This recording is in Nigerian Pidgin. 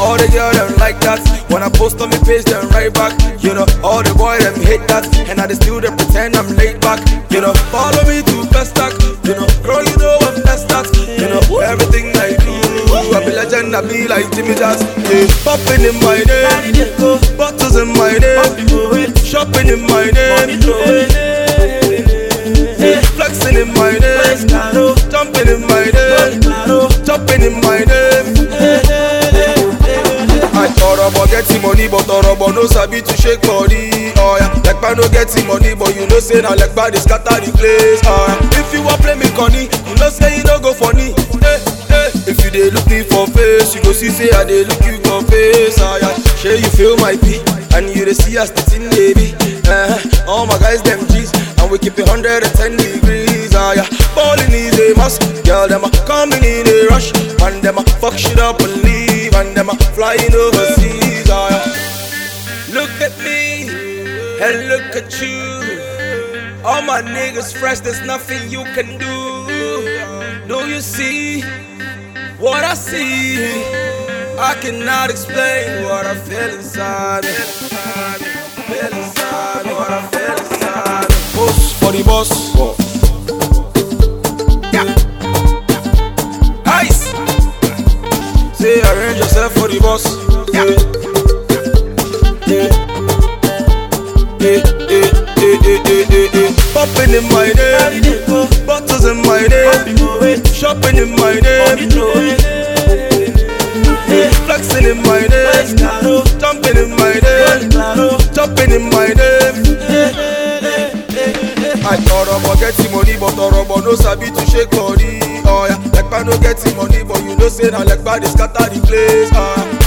all the girls them like that. When I post on my page, them right back. You know, all the boys them hate that, and I just still they pretend I'm laid back. You know, follow me to best stack. You know, girl, you know I'm best at. You know, everything I do, I be legend, I be like Jimmy Jazz. Yeah, popping in my name, bottles in my name, shopping in my name, flexing in my name, jumping in my name, jumping in my name. I thought about getting money, but thought about no sabi to shake body. Oh yeah, like I no getting money, but you know say now like bad they scatter the place. Oh yeah, if you want play me conny, you know say you don't go funny. Hey, hey. If you dey look me for face, you go see say I dey look you for face. Oh yeah, sure you feel my beat, and you dey see us the thing baby. All my guys them G's, and we keep it 110 degrees. Oh yeah, balling is a must. Girl them a coming in a rush, and them a fuck shit up and leave, and them a flying overseas. Oh yeah. Look at me and look at you. All my niggas fresh, there's nothing you can do. Do you see what I see? I cannot explain what I feel inside. Feel inside, what I feel inside. Boss for the boss. Yeah. Ice. Say arrange yourself for the boss. Yeah. Popping in my name, bottles in my name, shopping in my name, flexing in my name, jumping in my name, jumping in my name. I thought about getting money, but thought about no sabi to shake body. Oh yeah, like I no getting money, but you know say now like bad they scatter the place. Oh yeah.